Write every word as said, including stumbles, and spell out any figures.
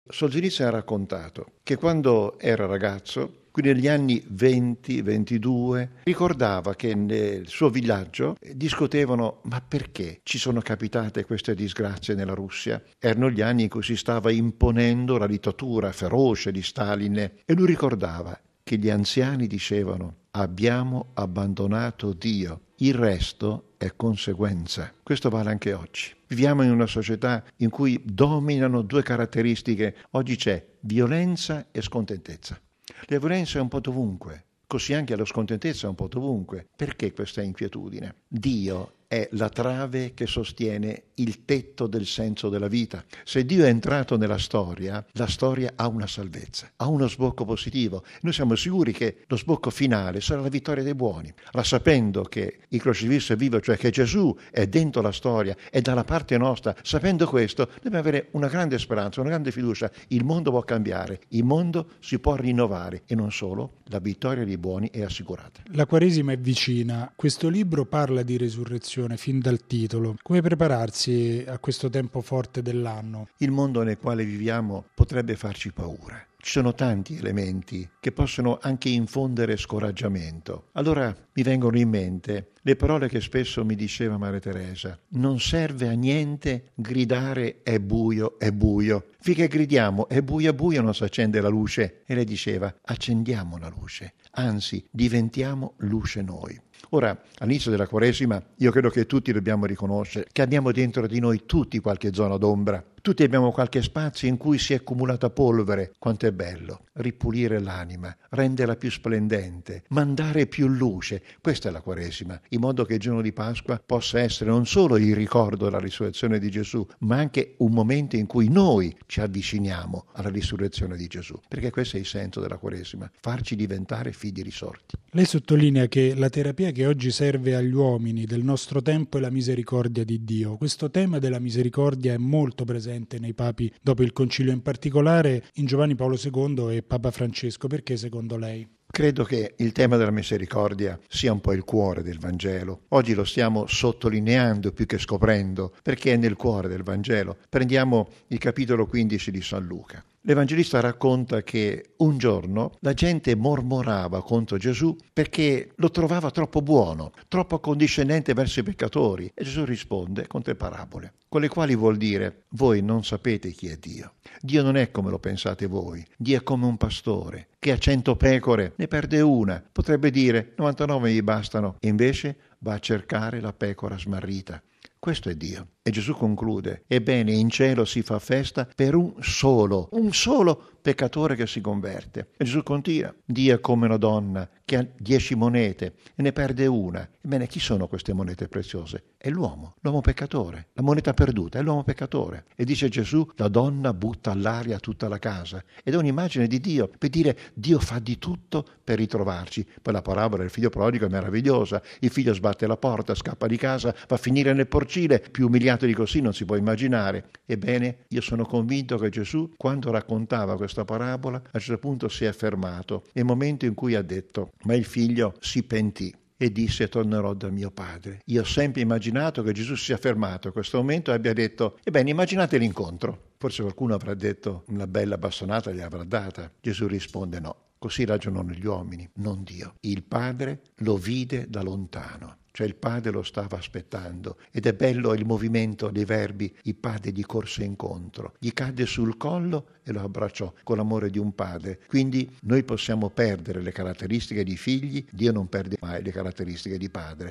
Solzhenitsyn ha raccontato che quando era ragazzo, quindi negli anni venti ventidue, ricordava che nel suo villaggio discutevano ma perché ci sono capitate queste disgrazie nella Russia? Erano gli anni in cui si stava imponendo la dittatura feroce di Stalin e lui ricordava che gli anziani dicevano abbiamo abbandonato Dio, il resto è conseguenza. Questo vale anche oggi. Viviamo in una società in cui dominano due caratteristiche. Oggi c'è violenza e scontentezza. La violenza è un po' dovunque, così anche la scontentezza è un po' dovunque. Perché questa inquietudine? Dio è la trave che sostiene il tetto del senso della vita. Se Dio è entrato nella storia, la storia ha una salvezza, ha uno sbocco positivo. Noi siamo sicuri che lo sbocco finale sarà la vittoria dei buoni. Allora, sapendo che il crocifisso è vivo, cioè che Gesù è dentro la storia, è dalla parte nostra, sapendo questo, dobbiamo avere una grande speranza, una grande fiducia. Il mondo può cambiare, il mondo si può rinnovare e non solo, la vittoria dei buoni è assicurata. La Quaresima è vicina. Questo libro parla di resurrezione fin dal titolo. Come prepararsi a questo tempo forte dell'anno? Il mondo nel quale viviamo potrebbe farci paura. Ci sono tanti elementi che possono anche infondere scoraggiamento. Allora mi vengono in mente le parole che spesso mi diceva Maria Teresa. Non serve a niente gridare è buio, è buio. Finché gridiamo è buio, è buio non si accende la luce. E lei diceva accendiamo la luce, anzi diventiamo luce noi. Ora, all'inizio della Quaresima, io credo che tutti dobbiamo riconoscere che abbiamo dentro di noi tutti qualche zona d'ombra. Tutti abbiamo qualche spazio in cui si è accumulata polvere. Quanto è bello ripulire l'anima, renderla più splendente, mandare più luce. Questa è la Quaresima, in modo che il giorno di Pasqua possa essere non solo il ricordo della risurrezione di Gesù, ma anche un momento in cui noi ci avviciniamo alla risurrezione di Gesù. Perché questo è il senso della Quaresima, farci diventare figli risorti. Lei sottolinea che la terapia che oggi serve agli uomini del nostro tempo è la misericordia di Dio. Questo tema della misericordia è molto presente nei papi dopo il concilio, in particolare in Giovanni Paolo secondo e Papa Francesco. Perché secondo lei? Credo che il tema della misericordia sia un po' il cuore del Vangelo. Oggi lo stiamo sottolineando più che scoprendo, perché è nel cuore del Vangelo. Prendiamo il capitolo quindici di San Luca. L'Evangelista racconta che un giorno la gente mormorava contro Gesù perché lo trovava troppo buono, troppo condiscendente verso i peccatori. E Gesù risponde con tre parabole, con le quali vuol dire: voi non sapete chi è Dio. Dio non è come lo pensate voi. Dio è come un pastore che a cento pecore ne perde una. Potrebbe dire novantanove gli bastano, e invece va a cercare la pecora smarrita. Questo è Dio. E Gesù conclude: ebbene, in cielo si fa festa per un solo, un solo peccatore che si converte. E Gesù continua: Dio è come una donna che ha dieci monete e ne perde una. Ebbene, chi sono queste monete preziose? È l'uomo, l'uomo peccatore. La moneta perduta è l'uomo peccatore. E dice Gesù: la donna butta all'aria tutta la casa. Ed è un'immagine di Dio, per dire Dio fa di tutto per ritrovarci. Poi la parabola del figlio prodigo è meravigliosa. Il figlio sbatte la porta, scappa di casa, va a finire nel porcile, più umiliato di così non si può immaginare. Ebbene, io sono convinto che Gesù, quando raccontava questa parabola, a un certo punto si è fermato, nel momento in cui ha detto: ma il figlio si pentì e disse: tornerò da mio padre. Io ho sempre immaginato che Gesù sia fermato a questo momento e abbia detto: ebbene, immaginate l'incontro. Forse qualcuno avrà detto una bella bastonata gli avrà data. Gesù risponde: no, così ragionano gli uomini, non Dio. Il padre lo vide da lontano. Cioè il padre lo stava aspettando, ed è bello il movimento dei verbi. Il padre gli corse incontro, gli cadde sul collo e lo abbracciò con l'amore di un padre. Quindi noi possiamo perdere le caratteristiche di figli, Dio non perde mai le caratteristiche di padre.